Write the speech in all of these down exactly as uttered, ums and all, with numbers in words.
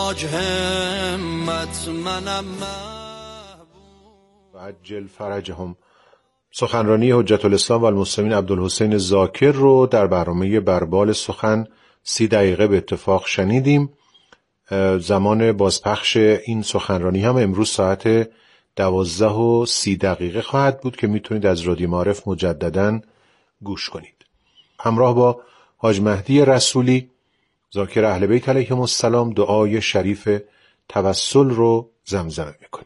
تاج همت منم و عجل فرجهم. سخنرانی حجت الاسلام و المسلمین عبدالحسین ذاکر رو در برنامه بربال سخن سی دقیقه به اتفاق شنیدیم. زمان بازپخش این سخنرانی هم امروز ساعت دوازده و سی دقیقه خواهد بود که میتونید از رادیو معارف مجدداً گوش کنید. همراه با حاج مهدی رسولی ذاکر اهل بیت علیهم السلام دعای شریف توسل رو زمزمه میکنیم.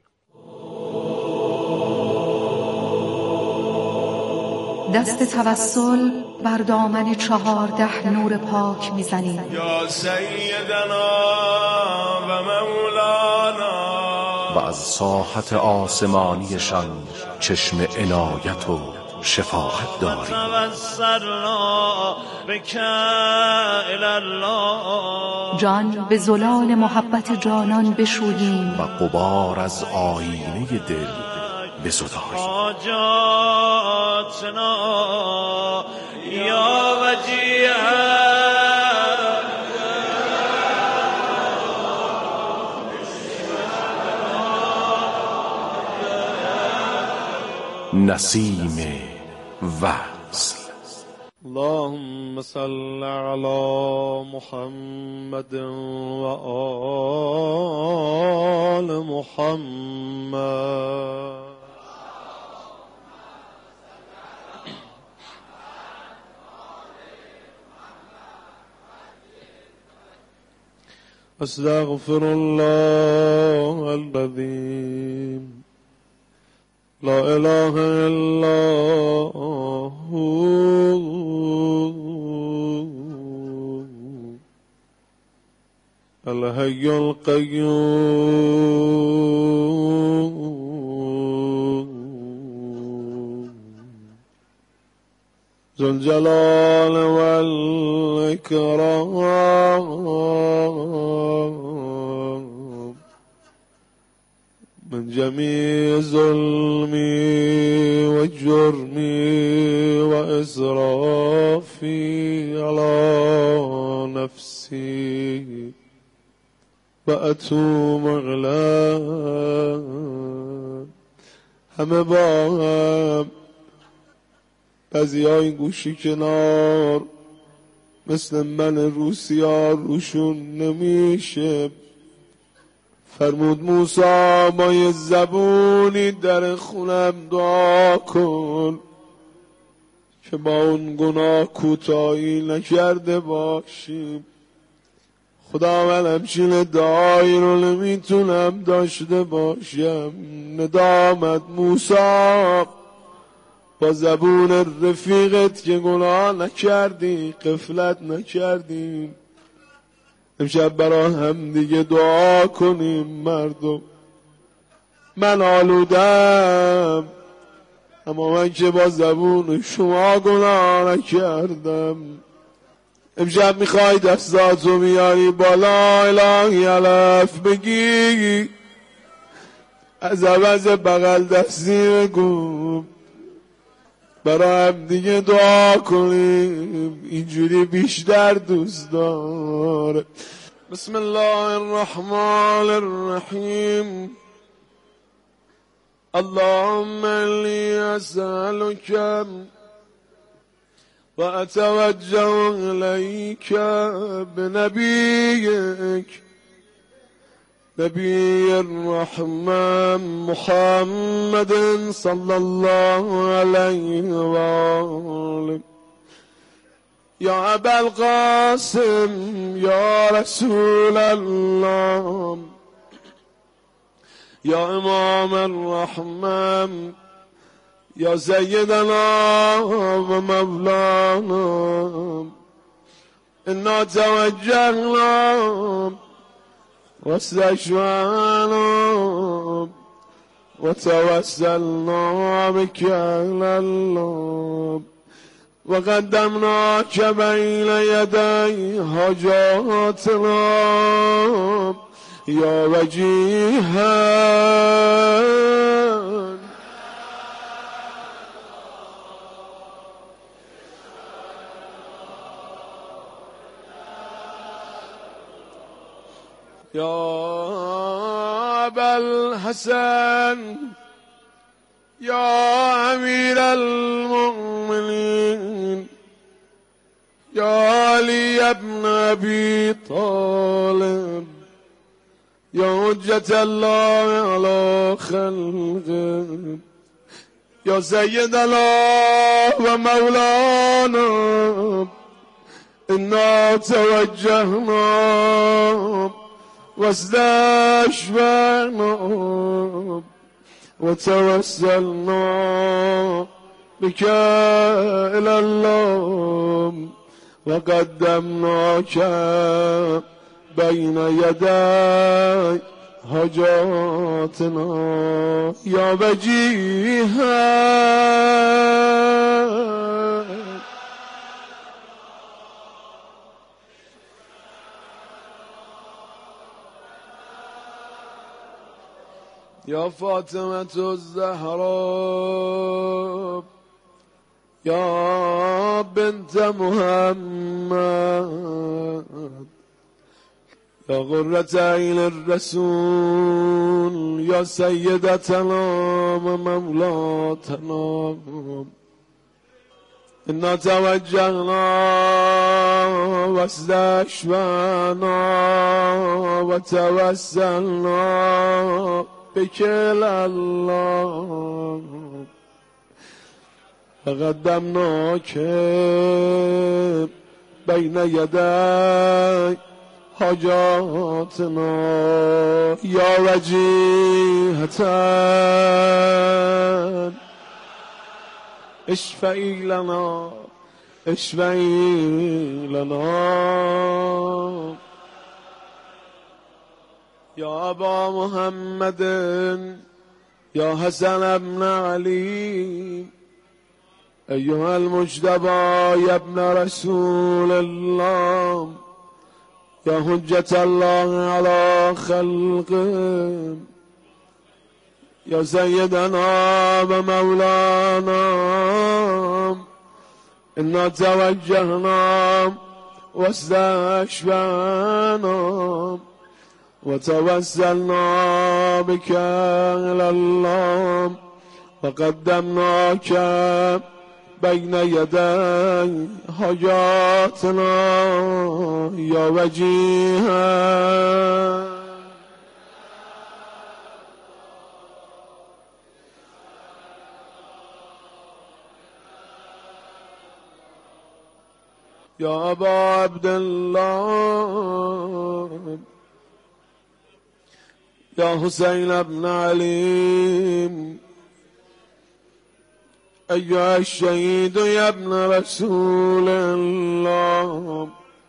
دست توسل بر دامن چهارده نور پاک میزنیم. یا سیدنا و مولانا. و از ساحت آسمانیشان چشم عنایت و شفاعت داریم. توسلنا بک الی الله. جان به زلال محبت جانان بشوییم و غبار از آینه دل بزداییم. حاجاتنا یا وجیه نسیم وصل. اللهم صل علی محمد و آل محمد. استغفر الله العظیم لا اله الا هو الحي القيوم ذو الجلال والإكرام من جميع ظلمي وجرمي وإسرافي على نفسي وأتوب إليك. همه با هم بعضیای گوشی کنار مثل من روسیار روشون نمیشه. فرمود موسی با یه زبونی در خونم دعا کن که با اون گناه کوتاهی نکرده باشیم. خدا من همچین دعایی رو نمیتونم داشته باشم. ندامت موسی با زبون رفیقت که گناه نکردی، غفلت نکردیم. امشب برای هم دیگه دعا کنیم مردم. من آلودم اما من که با زبون شما گناه نکردم. امشب میخوای دستاتو میاری بالا الهی الف بگی، از عوض بغل دستی بگو، برای هم دیگه دعا کنیم. اینجوری بیشتر دوست داره. بسم الله الرحمن الرحیم. اللهم انی اسألک و اتوجه الیک بنبیک نبی الرحمن محمد صلی الله علیه و آله. یا ابا القاسم یا رسول الله یا امام الرحمن یا سیدنا و مولانا. انا توجهنا واستشفعنا وتوسلنا بك إلى الله وقدمناك بين يدي حاجاتنا يا وجيها. يا أبا الحسن يا أمير المؤمنين يا علي ابن أبي طالب يا حجة الله على خلقه يا سيدنا ومولانا إنا توجهنا واستشفعنا وتوسلنا بك إلى الله وقدمناك بين يدي حاجاتنا يا وجيها يا فاطمة الزهراء يا بنت محمد يا غرة عين الرسول يا سيدتنا ومولاتنا إنا توجهنا واستشفعنا وتوسلنا بك إلى الله فقدمناك بين يدي حاجاتنا يا وجيهة اشفعي لنا اشفعي لنا يا أبا محمد يا حسن بن علي أيها المجتبى يا ابن رسول الله يا حجة الله على خلقه يا سيدنا ومولانا إنا توجهنا واستشفعنا وتوسلنا بك إلى الله وقدمناك بين يدي حاجاتنا يا وجيها يا أبا عبد الله يا حسين بن علي أيها الشهيد يا ابن رسول الله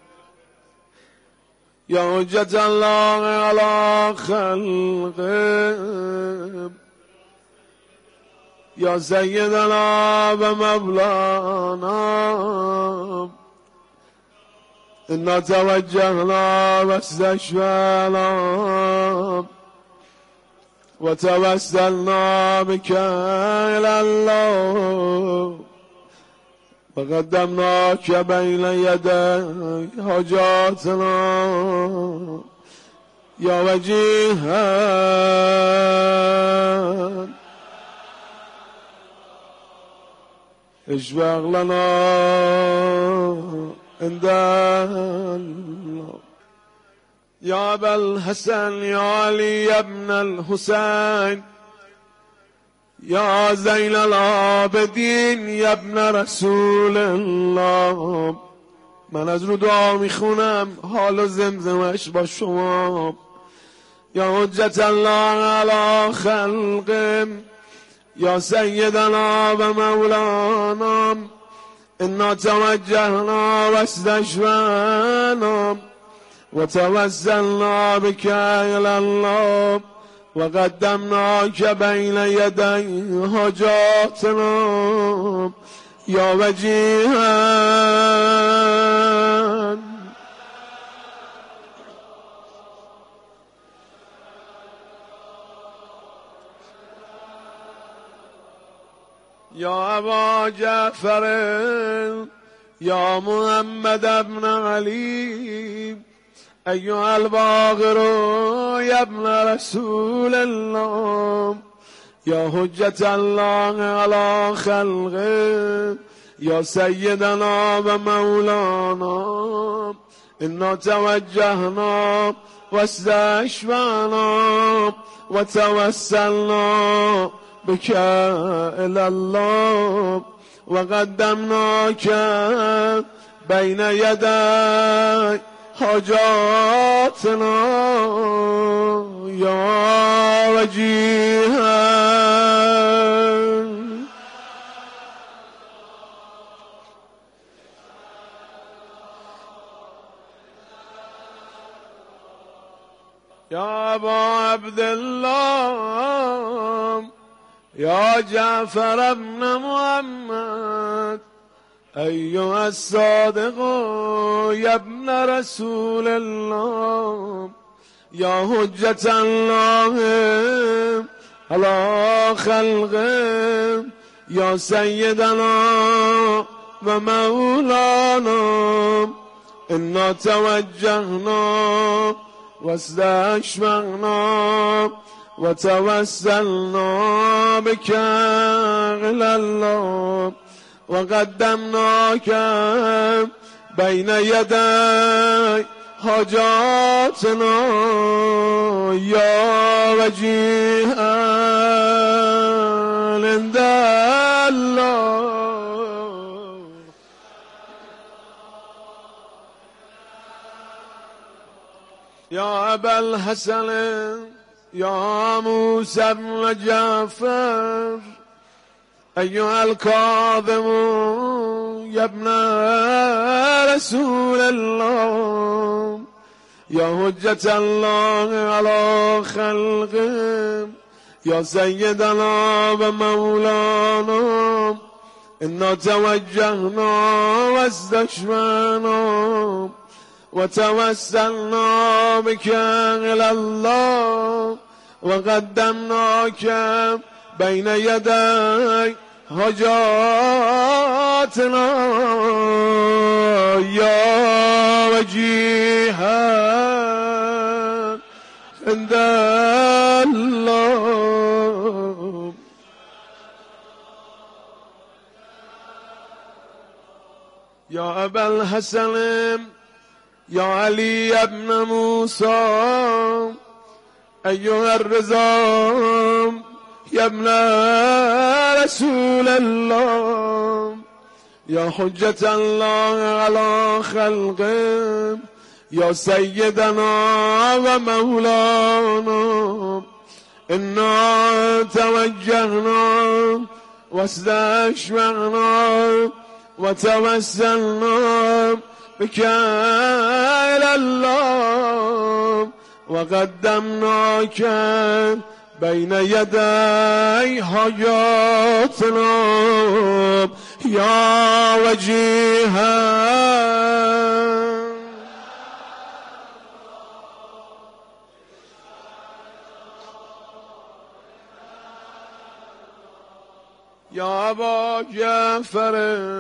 يا حجة الله على خلقه يا سيدنا ومولانا إنا توجهنا واستشفعنا وتوسلنا بك إلى الله وقدمناك بين يدي حاجاتنا يا وجيها اشفع لنا عند الله يا أبا الحسن يا علي يا ابن الحسين يا زين العابدین یا ابن رسول الله. من از رو دعا میخونم حال و زمزمش با شما. یا حجت الله علی خلقم یا سیدنا و مولانا انا توجهنا و استشفعنا و توسلنا بك الى الله و قدمناک بین یدی حاجاتنا یا وجیها. یا ابا جعفر یا محمد ابن علی أيها الباقر يا ابن رسول الله يا حجة الله على خلقه يا سيدنا ومولانا إنا توجهنا واستشفعنا وتوسلنا بك إلى الله وقدمناك بين يدي حاجاتنا يا وجيها يا أبا عبد الله يا جعفر بن محمد أيها الصادق يا ابن رسول الله يا حجة الله على خلقه يا سيدنا ومولانا إنا توجهنا واستشفعنا وتوسلنا بك إلى الله وقدمناك بين يدي حاجاتنا يا وجيها عند الله يا أبا الحسن يا موسى بن جعفر أيها الكاظم يا ابن رسول الله يا حجة الله على خلقه يا سيدنا ومولانا إنا توجهنا واستشفعنا وتوسلنا بك إلى الله وقدمناك بين يدي حاجاتنا يا وجيها عند الله يا أبا الحسن يا علي بن موسى أيها الرضا يا ابن رسول الله يا حجة الله على خلقه يا سيدنا ومولانا إنا توجهنا واستشفعنا وتوسلنا بك إلى الله وقدمناك بين يدي حاجاتنا يا وجيها يا أبا جعفر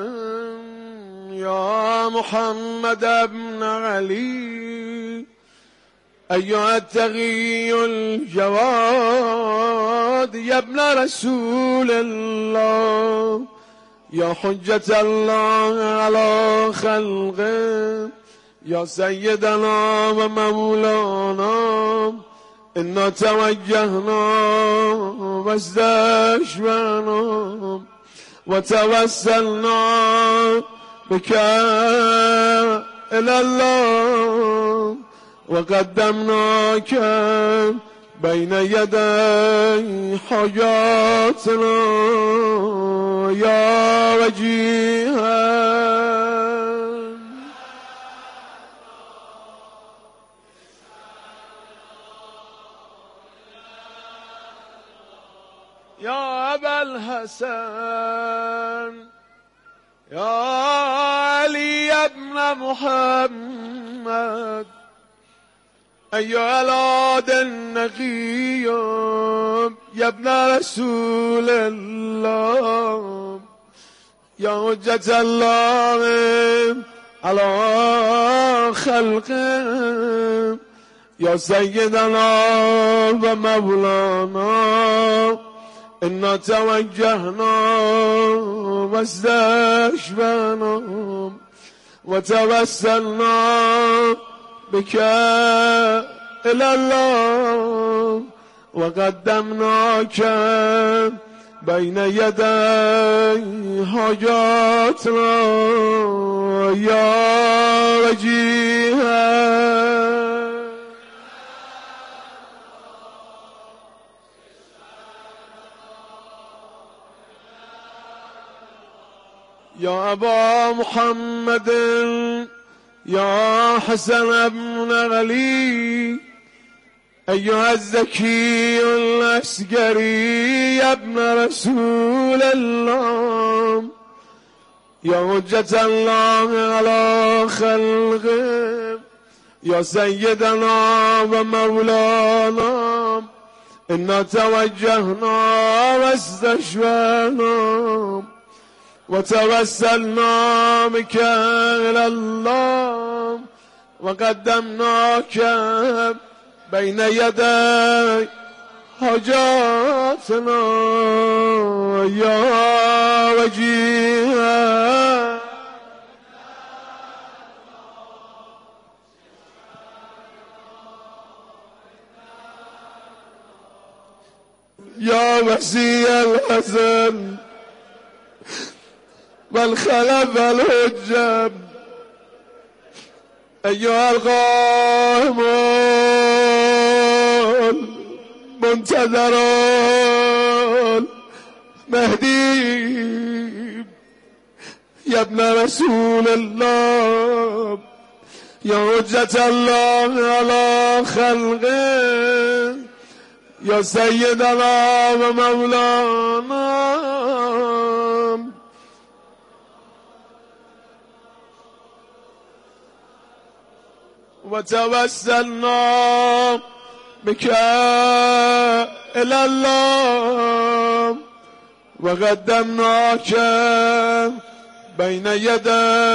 يا محمد بن علي أيها التقي الجواد يا ابن رسول الله يا حجة الله على خلقه يا سيدنا ومولانا إنا توجهنا واستشفعنا وتوسلنا بك إلى الله وقدمناك بين يدي حاجاتنا يا وجيها يا أبا الحسن يا علي بن محمد أيها العاد النقي يا ابن رسول الله يا حجة الله على خلقه یا سیدنا و مولانا انا توجهنا و استشفعنا و توسلنا بك الى الله و قدمناك بین یدی حاجاتنا یا وجیها. یا ابا محمد یا حسن بن علی ایها الزکی العسکری ابن رسول الله یا حجت الله علی خلقه یا سیدنا و مولانا انا توجهنا و استشفعنا و توسلنا بك الى الله و قدمناك بین یدی حاجاتنا یا وجیها. یا وسیع الحسن والخلف والحجب ایها القائم منتظر مهدی یا ابن رسول الله یا حجت الله علی خلقه یا سیدنا و مولانا و توسلنا بك الى الله و قدمناك بین یدی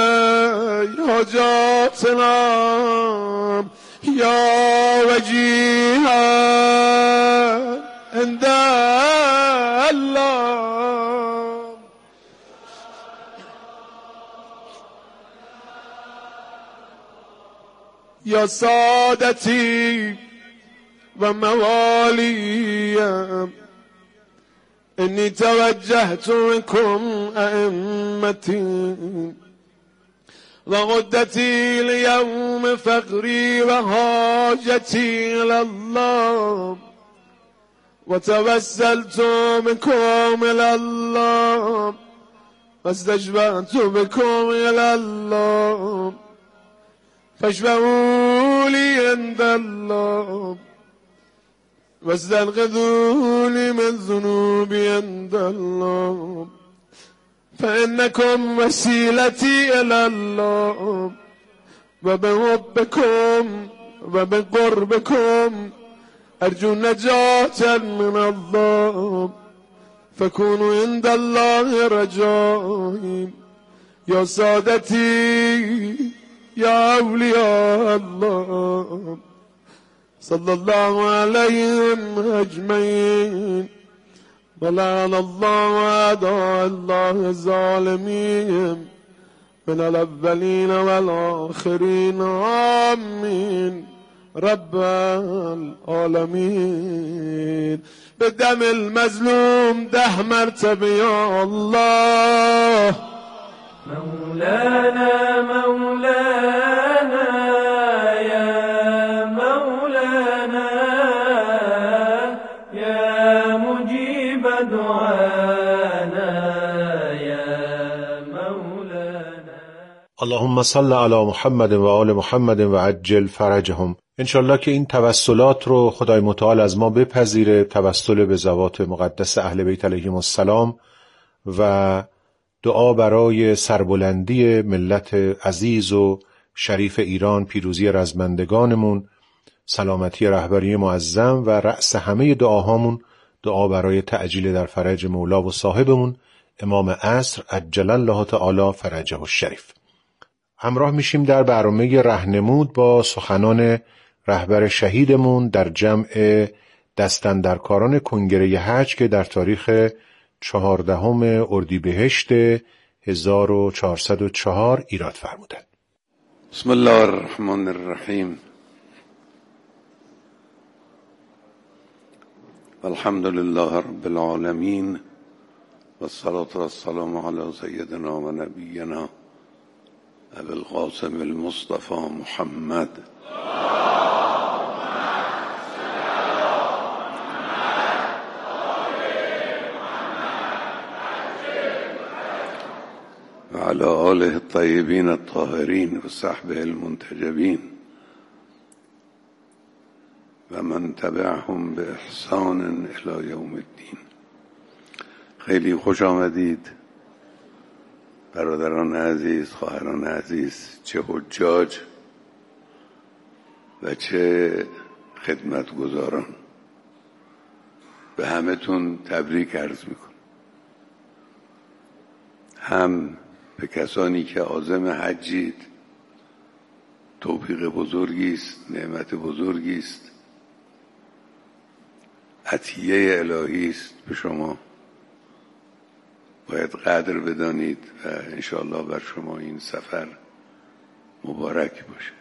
حاجاتنا یا وجیها عند الله. یا سادتی و موالیم انی توجهت منکم ائمتی و غدتی لیوم فقری و حاجتی الله و توسلت منکم الله و استشفعت بکم الله فاشفعوا لی عند الله واستنقذوني من ذنوبي عند الله فإنكم وسيلتي إلى الله وبحبكم وبقربكم أرجو نجاة من الله فكونوا عند الله رجائي يا سادتي يا أولياء الله صلى الله عليهم أجمعين ولعن الله أعداء الله الظالمين من الأولين والآخرين آمين رب العالمين. بدم المظلوم ده مرتبه يا الله مولانا مولانا يا مولانا يا مجيب دعانا يا مولانا. اللهم صل علی محمد و آل محمد و عجل فرجهم. انشالله که این توسلات رو خدای متعال از ما بپذیره، توسل به ذوات مقدس اهل بیت علیهم السلام و دعا برای سربلندی ملت عزیز و شریف ایران، پیروزی رزمندگانمون، سلامتی رهبری معظم و رأس همه دعاهامون دعا برای تعجیل در فرج مولا و صاحبمون امام عصر عجل الله تعالی فرجه الشریف. همراه میشیم در برنامه رهنمود با سخنان رهبر شهیدمون در جمع دستاندرکاران کنگره حج که در تاریخ چهاردهم اردیبهشت هزار و چهارصد و چهار ایراد فرمودند. بسم الله الرحمن الرحیم. الحمد لله رب العالمین والصلاة والسلام علی سیدنا و نبینا ابی القاسم المصطفى محمد و علی آله الطیبین الطاهرین و صحبه المنتجبین و من تبعهم به احسان الی یوم الدین. خیلی خوش آمدید برادران عزیز، خواهران عزیز، چه حجاج و چه خدمتگزاران. به همتون تبریک عرض میکنم، هم به کسانی که عازم حجید، توفیق بزرگی است، نعمت بزرگی است، عطیه الهی است به شما، باید قدر بدانید و انشاءالله بر شما این سفر مبارک باشه.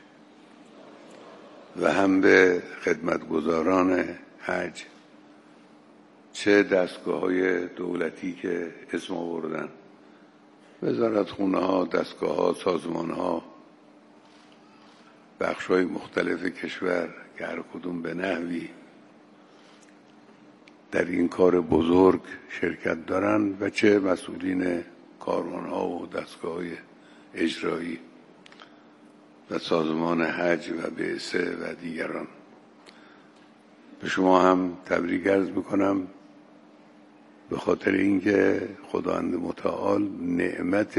و هم به خدمتگزاران حج، چه دستگاه های دولتی که اسم آوردن، وزارتخونه ها، دستگاه ها، سازمان ها، بخش های مختلف کشور که هر کدوم به نحوی در این کار بزرگ شرکت دارن و چه مسئولین کاروان ها و دستگاه های اجرایی و سازمان حج و بعثه و دیگران. به شما هم تبریک عرض میکنم به خاطر اینکه خداوند متعال نعمت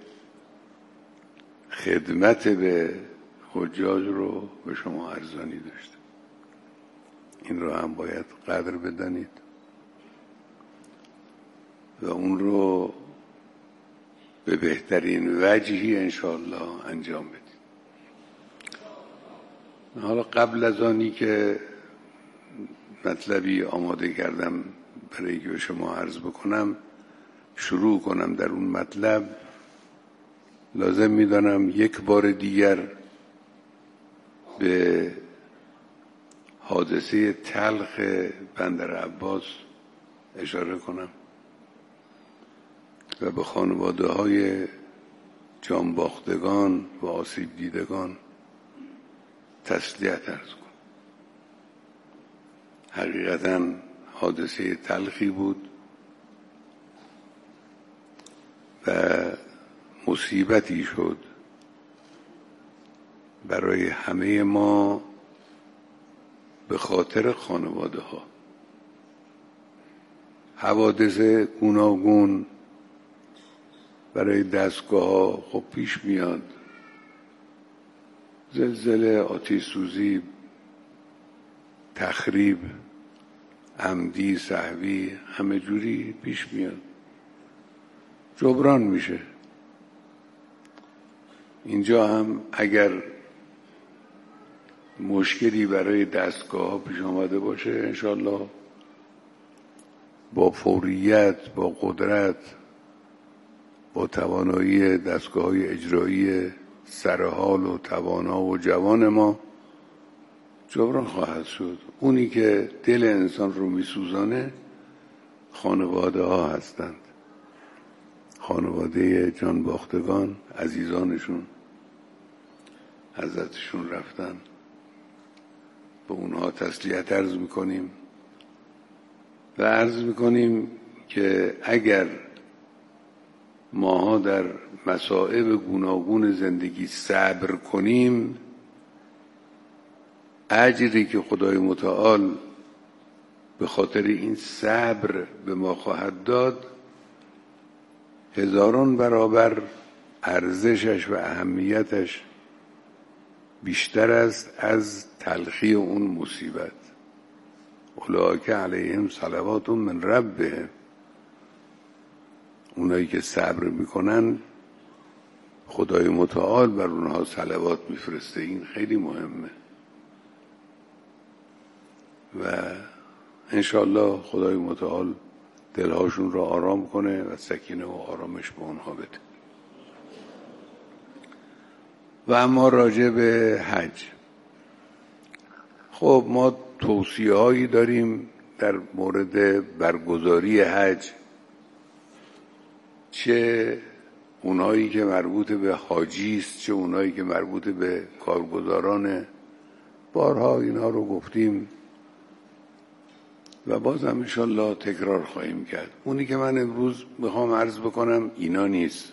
خدمت به حجاج رو به شما ارزانی داشته. این رو هم باید قدر بدانید و اون رو به بهترین وجهی انشاءالله انجام بدید. حالا قبل از آنی که مطلبی آماده کردم برای که به شما عرض بکنم، شروع کنم در اون مطلب، لازم میدانم یک بار دیگر به حادثه تلخ بندر عباس اشاره کنم و به خانواده های جانباختگان و آسیب دیدگان تسلیت عرض کنم. حقیقتاً حادثه تلخی بود و مصیبتی شد برای همه ما به خاطر خانواده ها. حوادث گوناگون برای دستگاه ها خب پیش میاد، زلزله، آتش سوزی، تخریب عمدی، سهوی، همه جوری پیش میاد، جبران میشه. اینجا هم اگر مشکلی برای دستگاه ها پیش آمده باشه، انشالله با فوریت، با قدرت، با توانایی دستگاه های اجرایی سرحال و توانا و جوان ما جبران خواهد شد. اونی که دل انسان رو میسوزانه خانواده ها هستند، خانواده جانباختگان، عزیزانشون حضرتشون رفتن. به اونها تسلیت عرض میکنیم و عرض میکنیم که اگر ماها در مصائب گوناگون زندگی صبر کنیم، اجری که خدای متعال به خاطر این صبر به ما خواهد داد هزاران برابر ارزشش و اهمیتش بیشتر است از تلخی اون مصیبت. اولئک علیهم صلوات من ربهم، اونایی که صبر میکنن خدای متعال بر اونها صلوات میفرسته. این خیلی مهمه و انشالله خدای متعال دلهاشون رو آرام کنه و سکینه و آرامش به اونها بده. و اما راجع به حج، خب ما توصیه هایی داریم در مورد برگزاری حج، چه اونایی که مربوط به حاجی است چه اونایی که مربوط به کارگزارانه. بارها اینا رو گفتیم و بازم انشالله تکرار خواهیم کرد. اونی که من امروز میخوام عرض بکنم اینا نیست،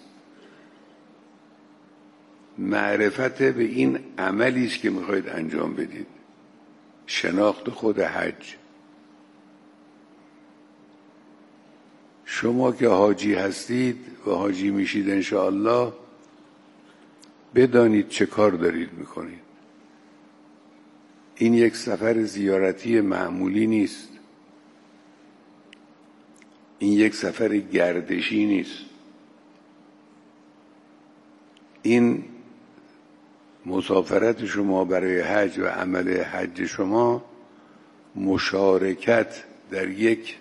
معرفت به این عملی است که میخواید انجام بدید، شناخت خود حج. شما که حاجی هستید و حاجی میشید انشاءالله بدانید چه کار دارید میکنید. این یک سفر زیارتی معمولی نیست، این یک سفر گردشی نیست، این مسافرت شما برای حج و عمل حج شما مشارکت در یک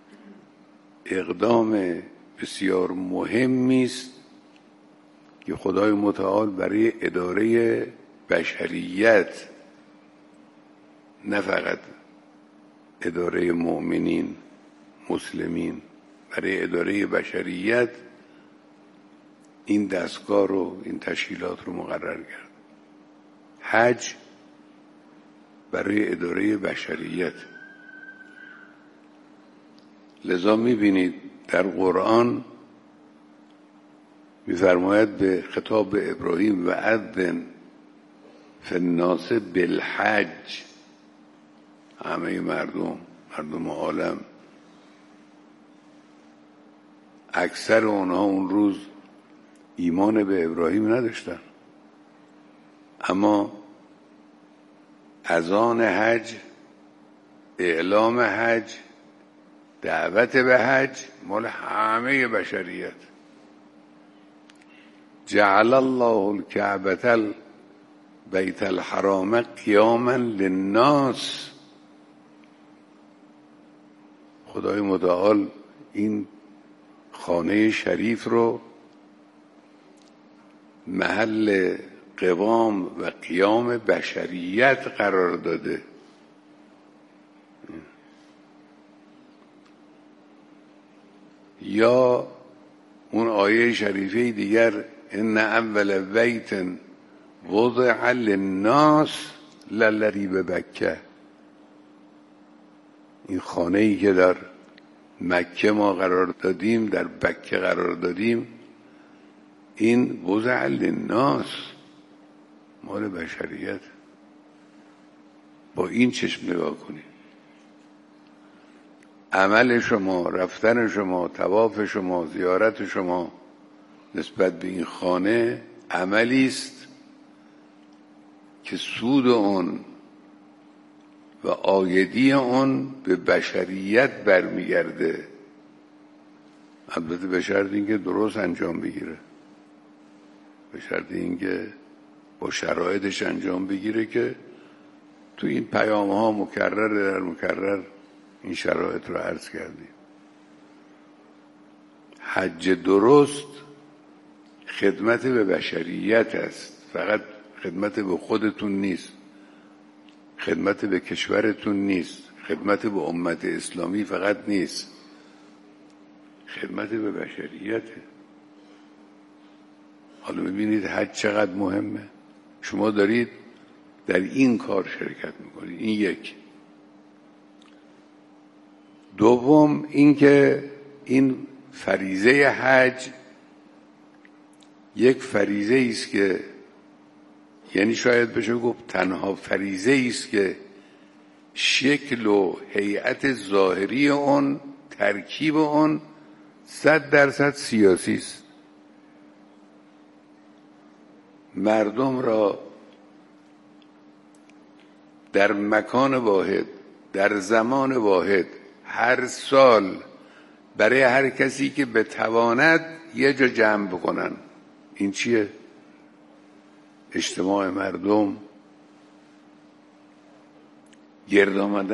اقدام بسیار مهمی است که خدای متعال برای اداره بشریت، نه فقط اداره مؤمنین مسلمین، برای اداره بشریت این دستگاه رو، این تشکیلات رو مقرر کرد. حج برای اداره بشریت. لذا میبینید در قرآن میفرماید به خطاب به ابراهیم و اذن فی الناس بالحج، همه مردم مردم عالم. اکثر اونها اون روز ایمان به ابراهیم نداشتن، اما اذان حج، اعلام حج، دعوت به حج مال همه بشریت. جعل الله الکعبة بیت الحرام قیاما للناس. خدای متعال این خانه شریف رو محل قوام و قیام بشریت قرار داده. یا اون آیه شریفه دیگر ان اول بیت وضع للناس للذی ببکه، این خانه ای که در مکه ما قرار دادیم، در بکه قرار دادیم، این وضع للناس، مال بشریت. با این چشم نگاه کنید. عمل شما، رفتن شما، طواف شما، زیارت شما نسبت به این خانه عملی است که سود اون و عایدی اون به بشریت برمیگرده، البته به شرط اینکه درست انجام بگیره، به شرط اینکه با شرایطش انجام بگیره که تو این پیام ها مکرر در مکرر این شرایط رو عرض کردیم. حج درست خدمت به بشریت است، فقط خدمت به خودتون نیست، خدمت به کشورتون نیست، خدمت به امت اسلامی فقط نیست، خدمت به بشریته. حالا ببینید حج چقدر مهمه. شما دارید در این کار شرکت میکنید. این یک. دوم اینکه این فریضه حج یک فریضه است که، یعنی شاید بشه گفت تنها فریضه است که شکل و هیئت ظاهری اون، ترکیب اون صد درصد سیاسی است. مردم را در مکان واحد، در زمان واحد، هر سال برای هر کسی که بتواند یه جا جمع بکنن. این چیه؟ اجتماع مردم، گرد آمدن